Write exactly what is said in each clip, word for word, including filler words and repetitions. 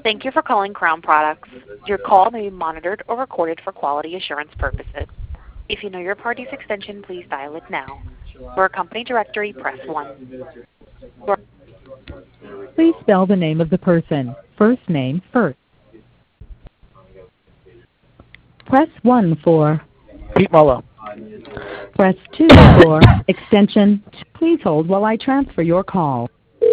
Thank you for calling Crown Products. Your call may be monitored or recorded for quality assurance purposes. If you know your party's extension, please dial it now. For a company directory, press one. For Please spell the name of the person. First name first. Press one for Pete Mullo. Press two for extension. Please hold while I transfer your call.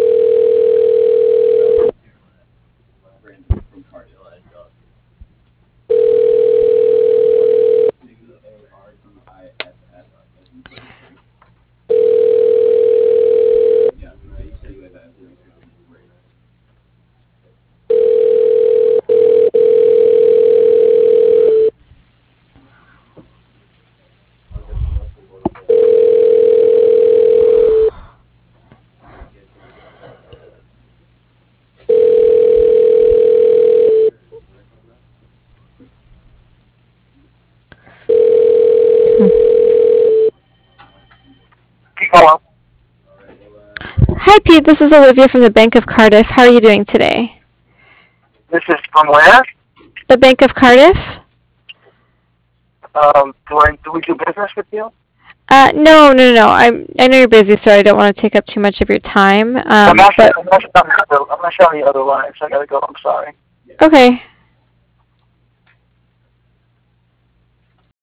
Hello. Hi, Pete. This is Olivia from the Bank of Cardiff. How are you doing today? This is from where? The Bank of Cardiff? Um, do, I, do we do business with you? Uh, no, no, no. I'm, I know you're busy, so I don't want to take up too much of your time. Um, I'm, actually, but I'm, actually on the other, I'm actually on the other line, so I gotta go. I'm sorry. okay.